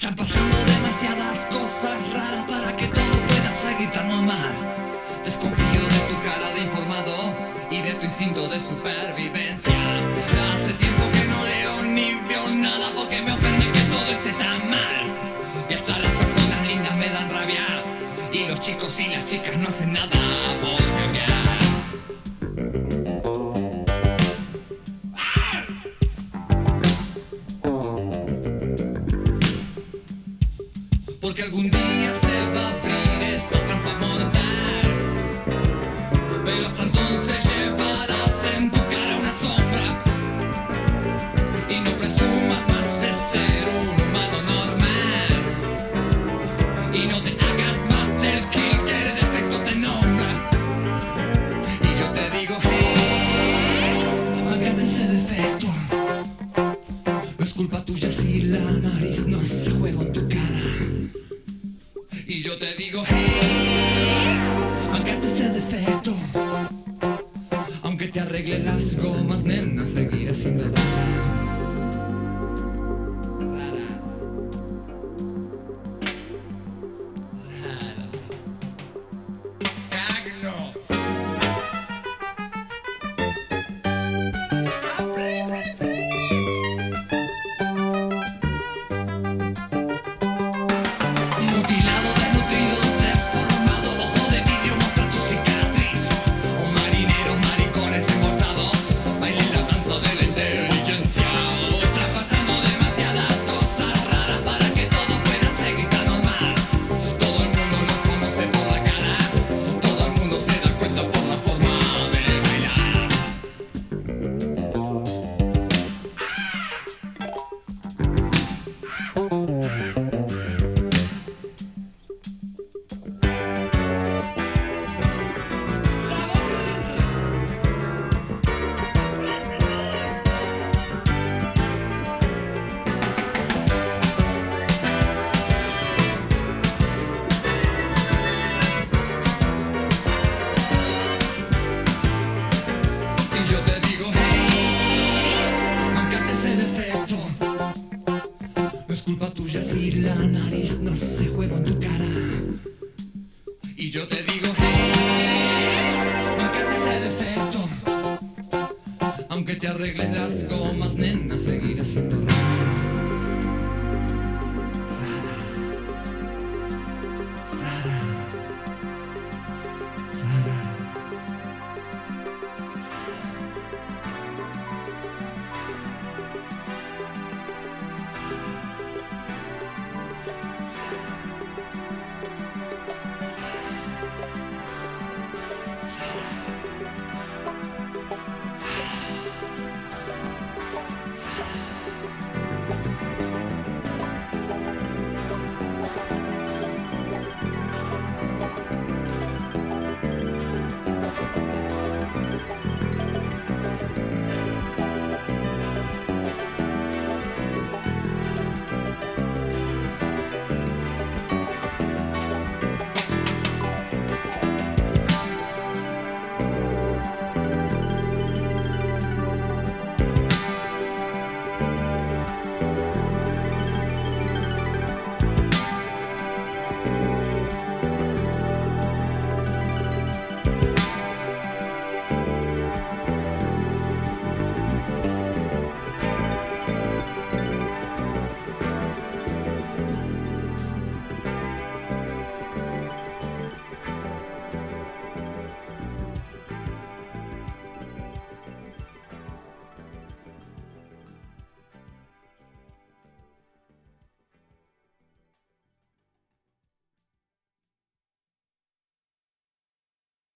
Están pasando demasiadas cosas raras para que todo pueda seguir tan normal. Desconfío de tu cara de informado y de tu instinto de supervivencia. Hace tiempo que no leo ni veo nada porque me ofende que todo esté tan mal. Y hasta las personas lindas me dan rabia y los chicos y las chicas no hacen nada por cambiar. Porque algún día se va a abrir esta trampa mortal, pero hasta entonces llevarás en tu cara una sombra. Y no presumas más de ser un humano normal, y no te hagas más del kill que el defecto te nombra. Y yo te digo, hey, amagate ese defecto. No es culpa tuya si la nariz no hace juego en tu cara. Y yo te digo, hey, mangate ese defecto. Aunque te arregle las gomas, nena, seguirás siendo rara. Rara. Rara. Cagno. Mutilado, desnutrido, deformado, ojo de vidrio muestra tu cicatriz. O marineros, maricones embolsados, bailen la danza de la inteligencia. Está pasando demasiadas cosas raras para que todo pueda seguir tan normal. Todo el mundo nos conoce por la cara, todo el mundo se da cuenta por la forma de bailar. Y yo te digo, hey, mangate ese defecto. No es culpa tuya si la nariz no hace juego en tu cara. Y yo te digo,